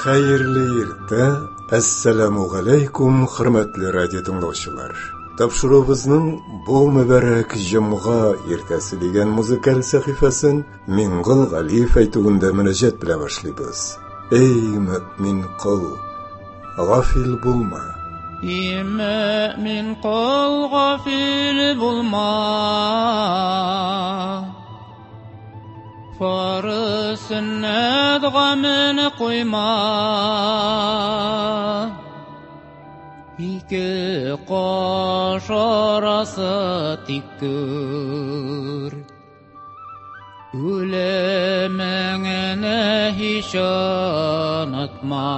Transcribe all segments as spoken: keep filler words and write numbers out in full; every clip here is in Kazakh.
Xayrli erta, assalamu alaykum, hurmatli radio tinglovchilar. Topshiruvimizning bu muborak jumg'a ertasi degan muzikal sahifasin Ming'il G'aliyev aytuvunda munojat bilan boshlaymiz. Ey mu'min qul, g'afil bo'lma. Ey mu'min qul, g'afil bo'lma. Farz sunnat g'amini qo'yma. Ikki qosh orasi tik ko'r. O'limingni hech unutma.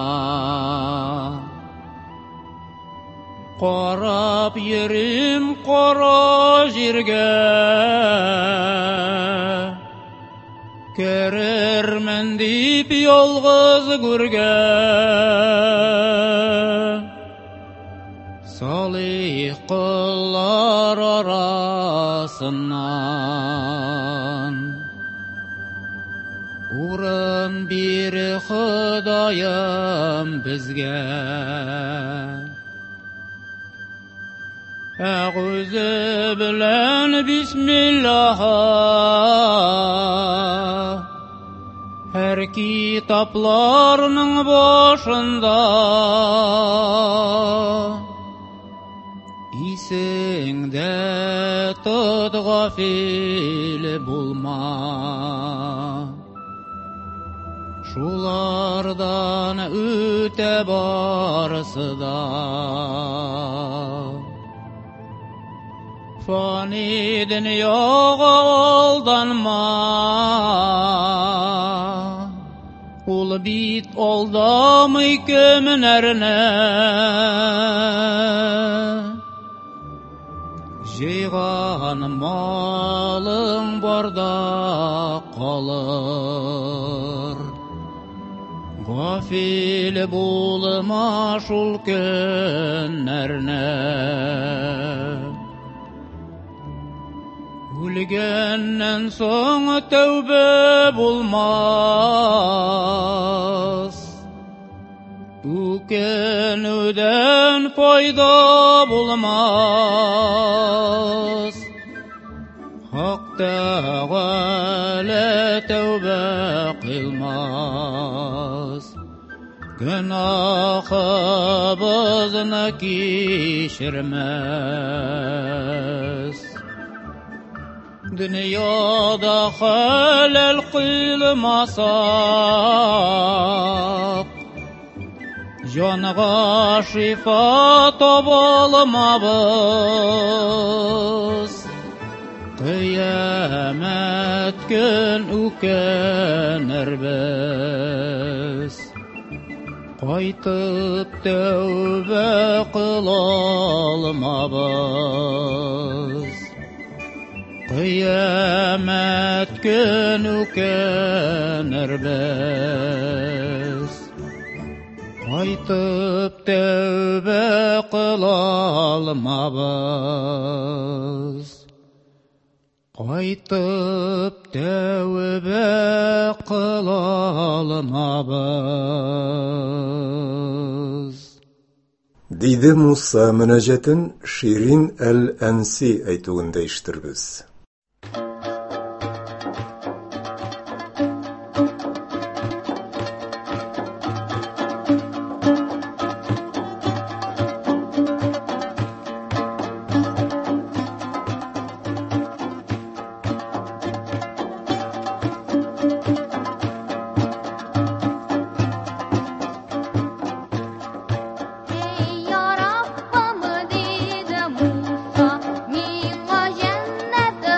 Qarab yurim qora yerga, ko'rarman deb yolg'iz go'rga. Solih qullar orasidan o'rin ber Xudoyim bizga. A'uzu bilan bismillah, her kitaplarning boshida isingda tut, g'afil bo'lma. Shulardan o'ta borsida fani dunyoga aldanma. Ul bit aldamay kimlarni, jeygan malın barda qalır. G'afil bo'lma shul kunlarni. O'lgandan so'ng tavba bo'lmas. U kundan foyda bo'lmas. Haq Ta'ala tavba qilmas. Gunohimizni kechirmas. Dunyoda halal qilmasak, jonga shifo topolmaymiz. Qiyomat kun o'kinir biz. Qaytib tavba qilolmaymiz. Qiyomat kun o'kinir biz. Qaytib tavba qilolmaymiz. Qaytib tavba qilolmaymiz. Deydi Musa munojatin Shirin al-Ansi aytuvunda eshittirmiz. Ya Rabbim dedi Musa, minga cennet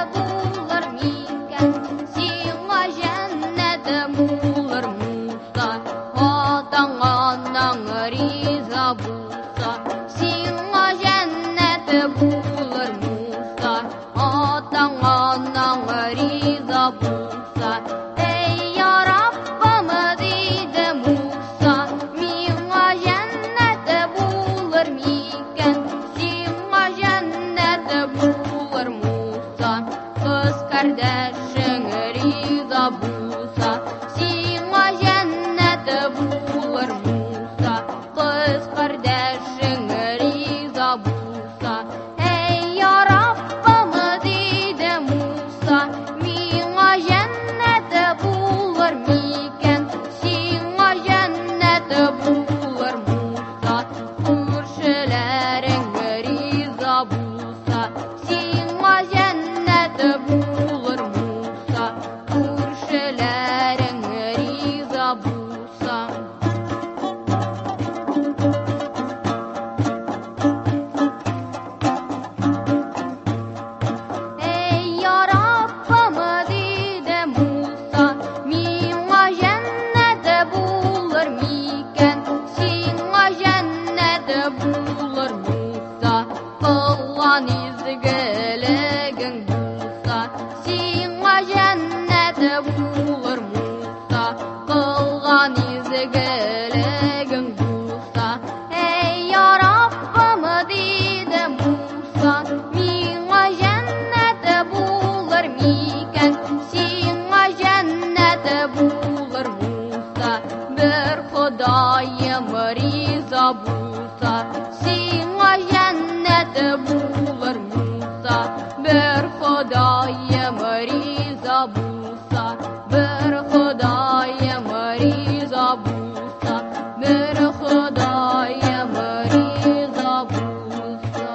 bulur Musa, kılgan izgeleğin bulsa. Siňa cennet bulur Musa, kılgan izgeleğin bulsa. Ey ya Rabbim dedi Musa, miňa cennet bulur miken? Siňa cennet bulur Musa, bir Hudaýym riza bulsa. Siňa cennet bulur Musa, bir Hudaýym riza bulsa. Bir Hudaýym riza bulsa, bir Hudaýym riza bulsa.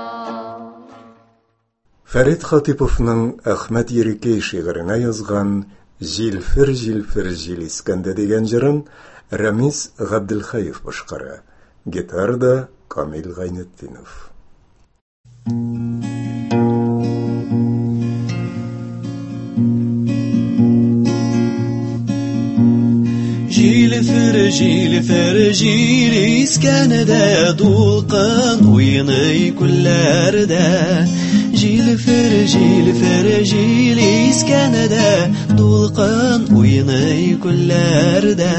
Фәрит Хатиповның Әхмәт Ерекей шигыренә язган «Җилфер, җилфер, җил искәндә» дигән җырын Рамис Габделхаев башкара. Гитарда Камил Гайнетдинов. Җилфер, җилфер, җил искәндә, дулкын уйный күлләрдә. Җилфер, җилфер, җил искәндә, дулкын уйный күлләрдә.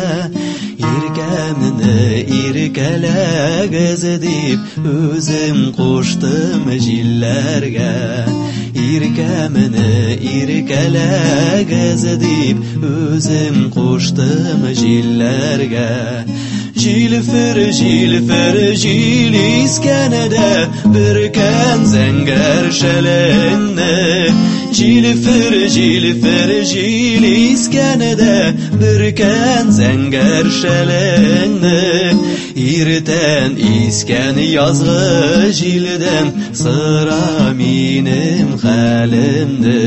Иркәмне иркәләгез дип үзем куштым җилләргә. Иркәмне иркәләгез дип үзем куштым җилләргә. Җилфер, җилфер, җил искәндә, бөркән зәңгәр шәлеңне. Җилфер, җилфер, җил искәндә, бөркән зәңгәр шәлеңне. Иртән искән язгы җилдән сыра минем хәлемне.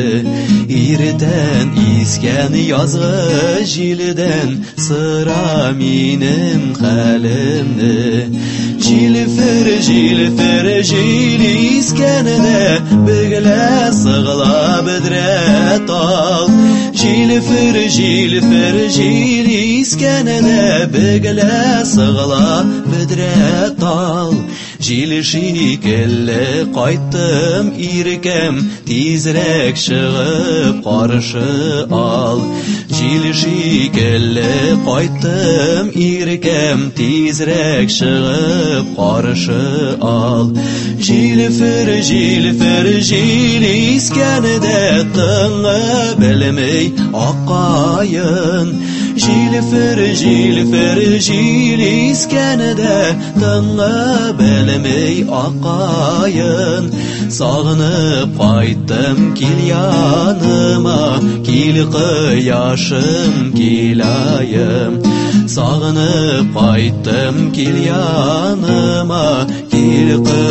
Иртән искән язгы җилдән сыра минем хәлемне. Җилфер, җилфер, җил искәндә, бөгелә сыгыла бөдрә тал. Җилфер, җилфер, җил искәндә, бөгелә сыгыла бөдрә тал. Җил шикелле кайттым иркәм, тизрәк чыгып каршы ал. Җил шикелле кайттым иркәм, тизрәк чыгып каршы ал. Җилфер, җилфер, җил искәндә, тыңы белмәй аккаен. Җилфер, җилфер, җил искәндә, тыңы белмәй аккаен. Сагынып кайттым кил яныма, кил кояшым килаем. Сагынып кайттым кил яныма, кил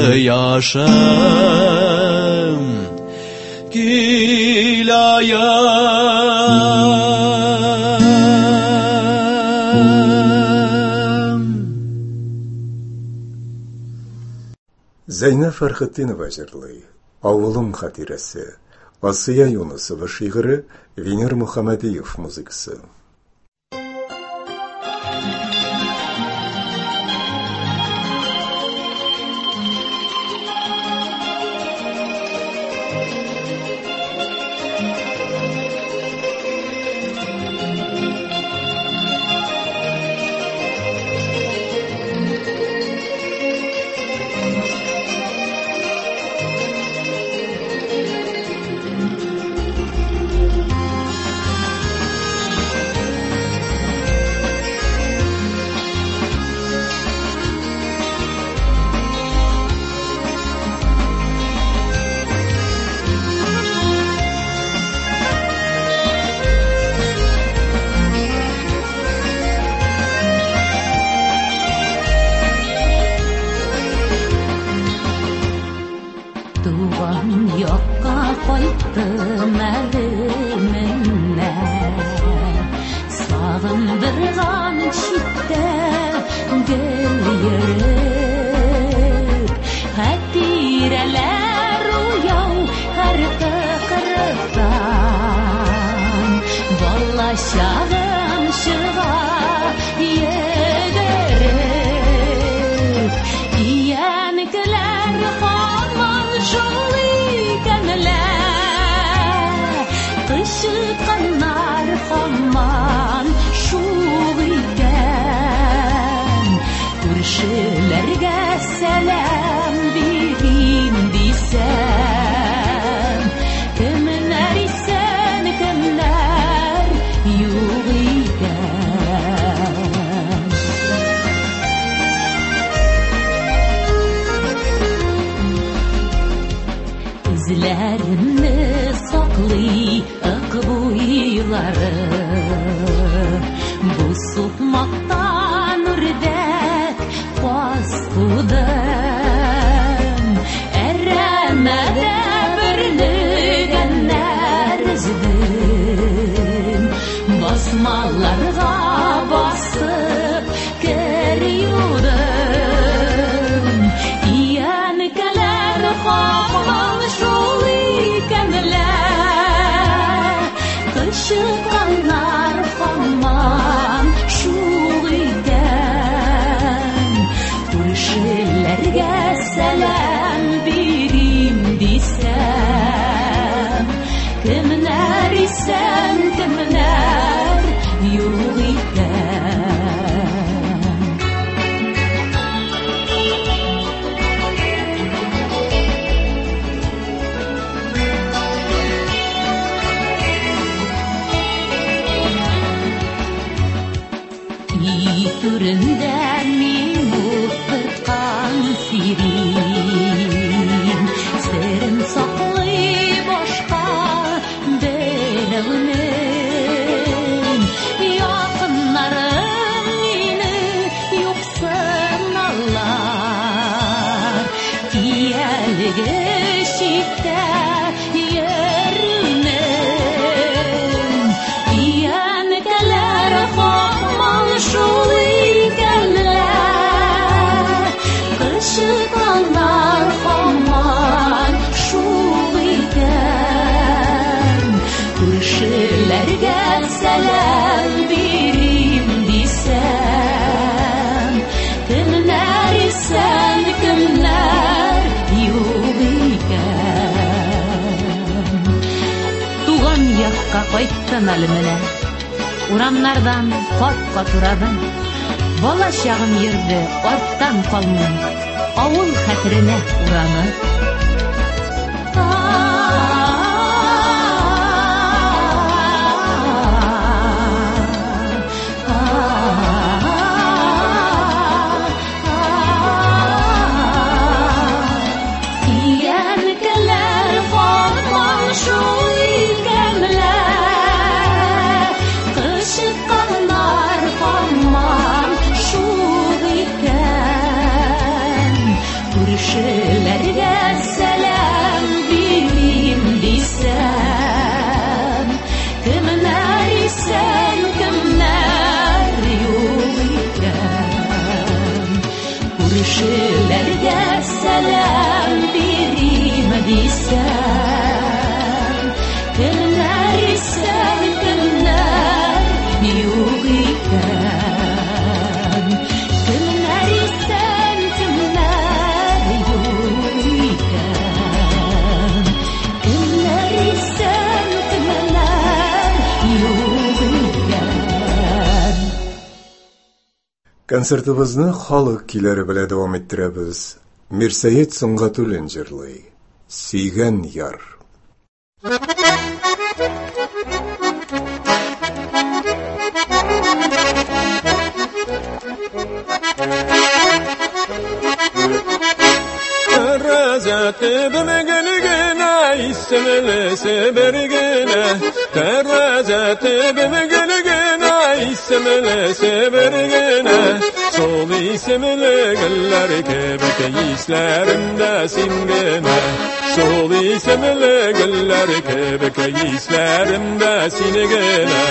кояшым килаем. Зәйнә Фәрхетдинова җырлый. Авылым хатирәсе. Асия Юнусова шигыре, Венер Мөхәммәдиев музыкасы. Yeah. Бәрімні сақлый ық буйлары Бұ сұтмақтан үрдәк паскудым Әрәмәдә бірлігеннәр үздім Басмаларға басып кер юдым Иянкелер қамыл шул икәнләр Кышықаннар хаман шул икән Күршеләргә сәлам бирим дисәм Кемнәр исән, кемнәр юк икән Түрендә мин утырткан сирин Серен саклый башка беләүнем Якыннарым мине юксыналар Киялеге читтә йөрүнем Иянкелер хамал шул икәнләр Кышыканнар хаман шул икән Күршеләргә сәлам бирим дисәм Кемнәр исән, кемнәр юк икән Туган якка кайттым әле менә Урамнардан кат-кат урадым Бала чагым йөрде, арттан калмый Авыл хәтеренә уранып Иянкелер хаман шул икәнләр Кышыкканнар хаман шул икән Күршеләргә сәлам бирим дисәм Кемнәр исән, кемнәр юк икән Күршеләргә сәлам бирим дисәм Кемнәр исән, кемнәр юк икән Кемнәр исән, кемнәр юк икән Кемнәр исән, кемнәр юк икән Концертыбызны халык көйләре белән дәвам иттерәбез. Мирсәет Сунгатуллин җырлый. Сөйгән яр. Terrazete bimegene issemlese bergene Terrazete bimegene issemlese bergene Sol issemle geller kebek islerimde singene Sol issemle geller kebek islerimde singene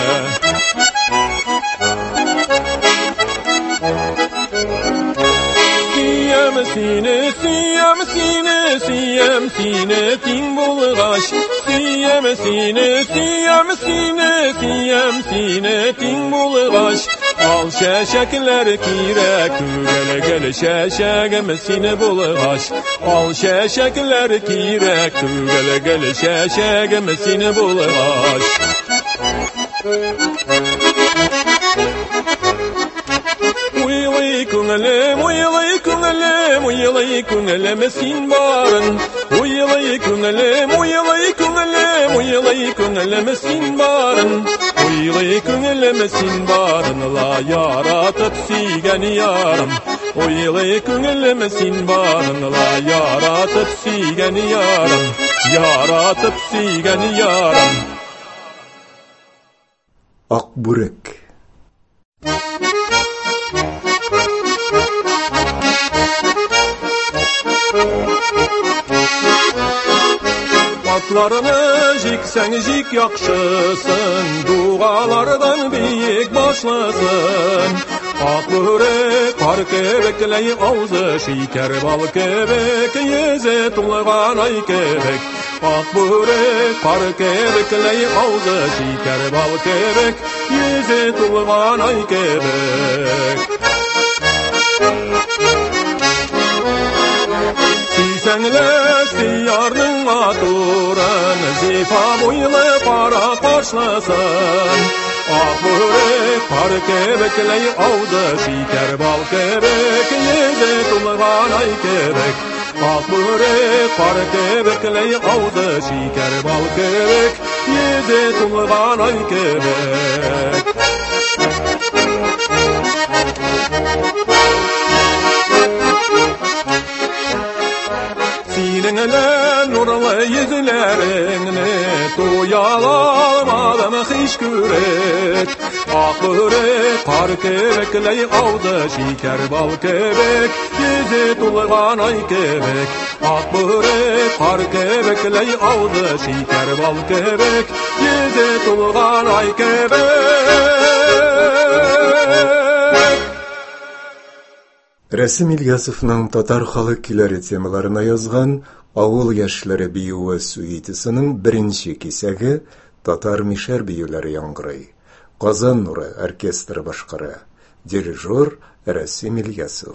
Siyam sine, siyam sine, siyam sine tin bulgaş Siyam sine, siyam sine, siyam sine tin bulgaş Al şəşəklər kirək, tügələ gələ şəşəgəm sine bulgaş Al şəşəklər kirək, tügələ gələ şəşəgəm sine bulgaş Uylay күңелем, уйлай күңелем, уйлай күңелем син барын Уйлай күңелем, уйлай күңелем, уйлай күңелем син барын Уйлай күңелем син барын Ла яратып сөйгән ярым Oylay köngülüm sin barınla yaratıp siygen yarım, yaratıp siygen yarım. Akburek. Atlarını jiksen jik yakşısın, dualardan biyik başlasın. Akburek par kebekley ağzı şeker bal kebek, yüze tulgan ay kebek. Akburek par kebekley ağzı şeker bal kebek, yüze tulgan ay kebek. Senle siyarın aturun, zifa boylu para başlasın. Akburek par kebekley ağzı şeker bal kebek, yüze tulgan ay kebek. Akburek par kebekley ağzı şeker bal kebek, yüze tulgan ay kebek. Seninle nurlu yüzlerini duyalamadım hiç görek. Akburek par kebekley ağzı şeker bal kebek, yüze tulgan ay kebek. Akburek par kebekley ağzı şeker bal kebek, yüze tulgan ay kebek. Rasim İlyasov'ның татар халык көйләре темаларына язган Авыл яшьләре биюе суитесының беренче кисәге татар мишәр биюләре яңгырый. Казан нуры оркестры башкара. Дирижер Расим İlyasov.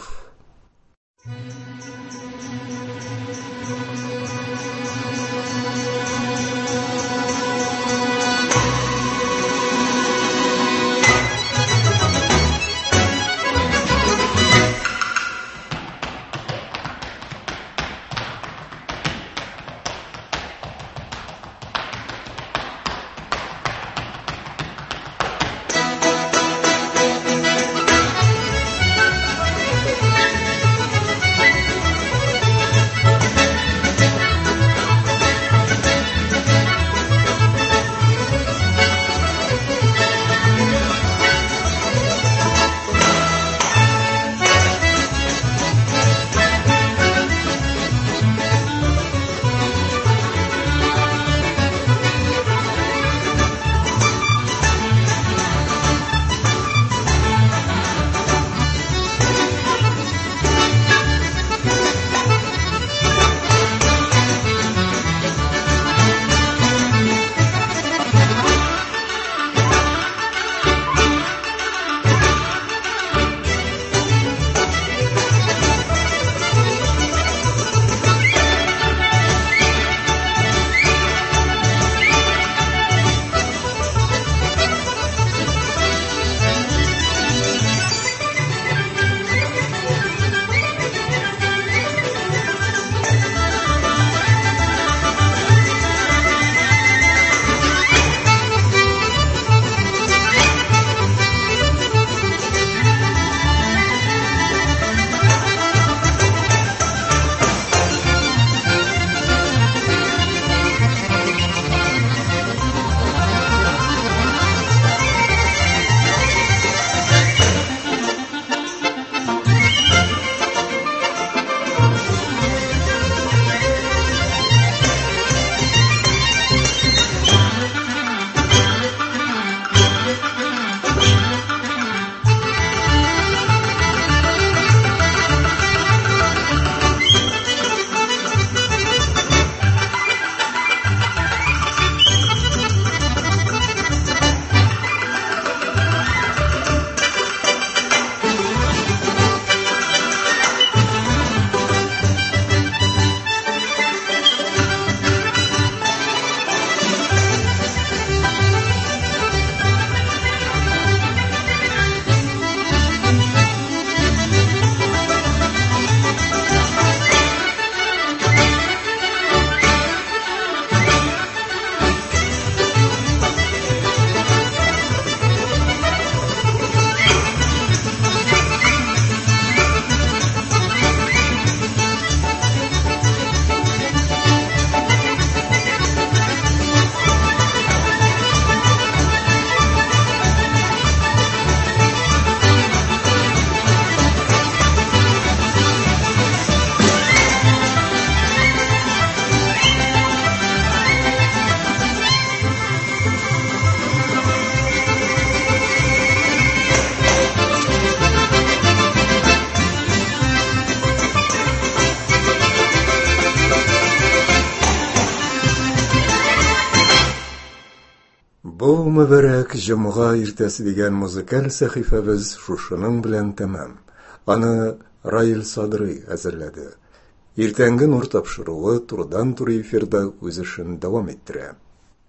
Бу мөбарәк җомга иртәсе дигән музыкаль сәхифәбез шушының белән тәмам. Аны Раил Садрый әзерләде. Иртәнге нур тапшыруы турыдан-туры эфирда үз эшен дәвам иттерә.